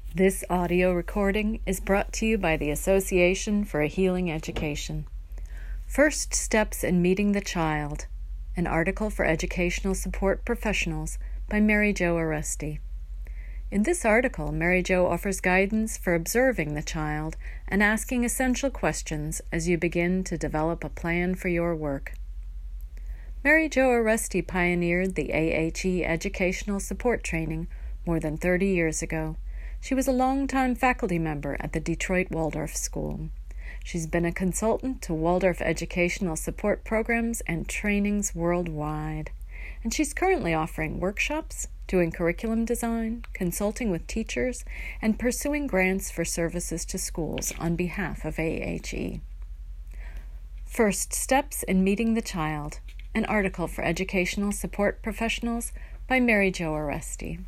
This audio recording is brought to you by the Association for a Healing Education. First Steps in Meeting the Child, an article for educational support professionals by Mary Jo Aresti. In this article, Mary Jo offers guidance for observing the child and asking essential questions as you begin to develop a plan for your work. Mary Jo Aresti pioneered the AHE educational support training more than 30 years ago. She was a longtime faculty member at the Detroit Waldorf School. She's been a consultant to Waldorf educational support programs and trainings worldwide. And she's currently offering workshops, doing curriculum design, consulting with teachers, and pursuing grants for services to schools on behalf of AHE. First Steps in Meeting the Child, an article for educational support professionals by Mary Jo Aresti.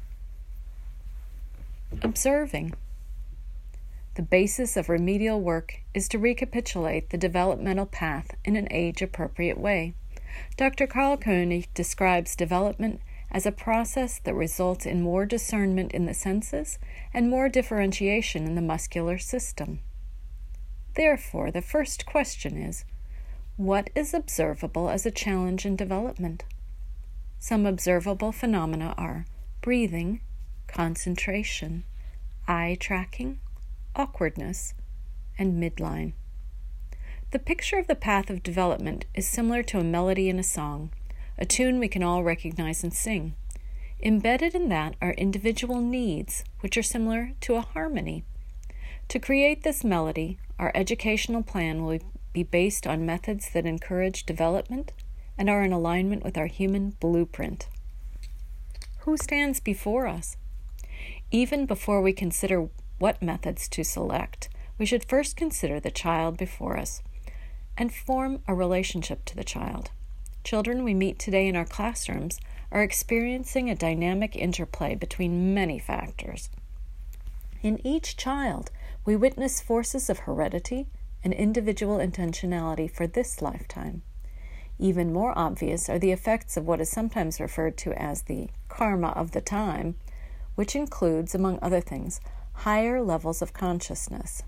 Observing. The basis of remedial work is to recapitulate the developmental path in an age-appropriate way. Dr. Karl Koenig describes development as a process that results in more discernment in the senses and more differentiation in the muscular system. Therefore, the first question is, what is observable as a challenge in development? Some observable phenomena are breathing, concentration, eye tracking, awkwardness, and midline. The picture of the path of development is similar to a melody in a song, a tune we can all recognize and sing. Embedded in that are individual needs, which are similar to a harmony. To create this melody, our educational plan will be based on methods that encourage development and are in alignment with our human blueprint. Who stands before us? Even before we consider what methods to select, we should first consider the child before us and form a relationship to the child. Children we meet today in our classrooms are experiencing a dynamic interplay between many factors. In each child, we witness forces of heredity and individual intentionality for this lifetime. Even more obvious are the effects of what is sometimes referred to as the karma of the time, which includes, among other things, higher levels of consciousness,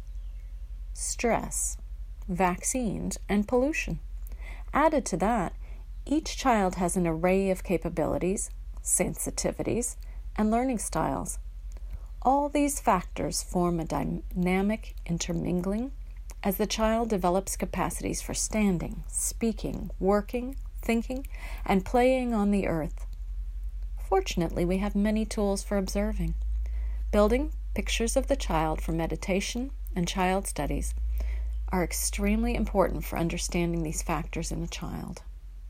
stress, vaccines, and pollution. Added to that, each child has an array of capabilities, sensitivities, and learning styles. All these factors form a dynamic intermingling as the child develops capacities for standing, speaking, working, thinking, and playing on the earth. Fortunately, we have many tools for observing. Building pictures of the child for meditation and child studies are extremely important for understanding these factors in a child.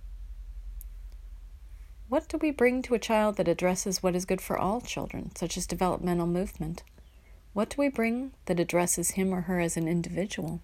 What do we bring to a child that addresses what is good for all children, such as developmental movement? What do we bring that addresses him or her as an individual?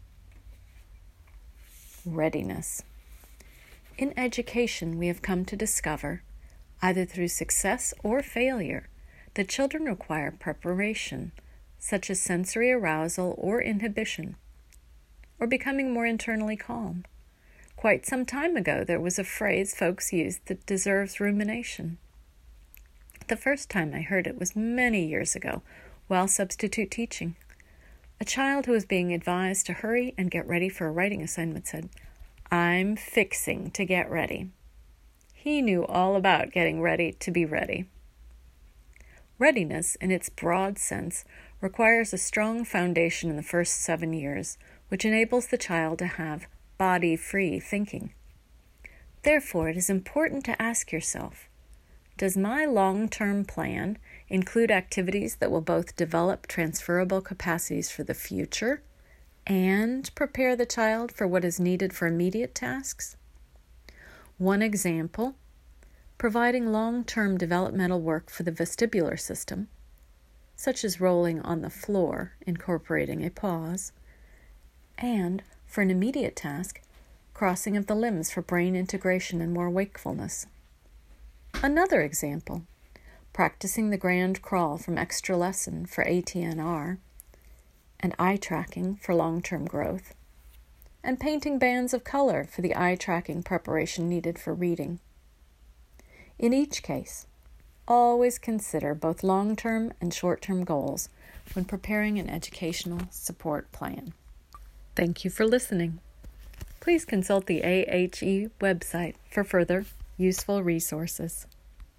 Readiness. In education, we have come to discover, either through success or failure, that children require preparation, such as sensory arousal or inhibition, or becoming more internally calm. Quite some time ago, there was a phrase folks used that deserves rumination. The first time I heard it was many years ago, while substitute teaching. A child who was being advised to hurry and get ready for a writing assignment said, "I'm fixing to get ready." He knew all about getting ready to be ready. Readiness, in its broad sense, requires a strong foundation in the first 7 years, which enables the child to have body-free thinking. Therefore, it is important to ask yourself, does my long-term plan include activities that will both develop transferable capacities for the future and prepare the child for what is needed for immediate tasks? One example, providing long-term developmental work for the vestibular system, such as rolling on the floor, incorporating a pause, and, for an immediate task, crossing of the limbs for brain integration and more wakefulness. Another example, practicing the grand crawl from extra lesson for ATNR, and eye tracking for long-term growth, and painting bands of color for the eye tracking preparation needed for reading. In each case, Always consider both long-term and short-term goals when preparing an educational support plan. Thank you for listening. Please consult the AHE website for further useful resources.